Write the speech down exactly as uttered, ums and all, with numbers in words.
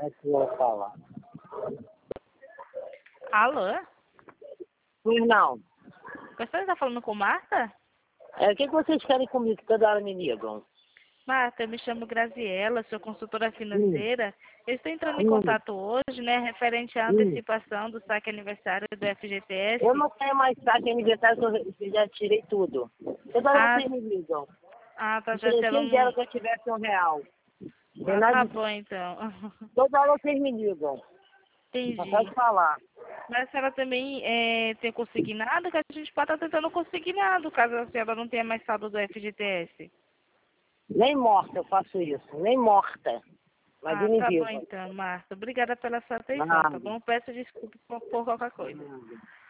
É que eu vou falar. Alô? Pois não. Você está falando com Marta? É, o que, que vocês querem comigo? Toda hora me ligam. Marta, eu me chamo Graziela, sou consultora financeira. Eu estou entrando em Hum, contato hoje, né, referente à hum. antecipação do saque aniversário do F G T S. Eu não tenho mais saque aniversário, que eu já tirei tudo. Toda hora Ah, vocês me ligam. ah, tá, já Quem tendo quem dera um... que eu tivesse um real. Ah, tá Verdade? bom, então. Toda hora vocês me ligam. Não Entendi. pode falar. Mas a senhora também é, tem consignado, que a gente pode estar tentando consignado, caso a senhora não tenha mais saldo do F G T S. Nem morta eu faço isso. Nem morta. Mas Ah, me tá bom ligam. então, Marta. Obrigada pela sua atenção, tá Nada. bom? Peço desculpa por por qualquer coisa. Nada.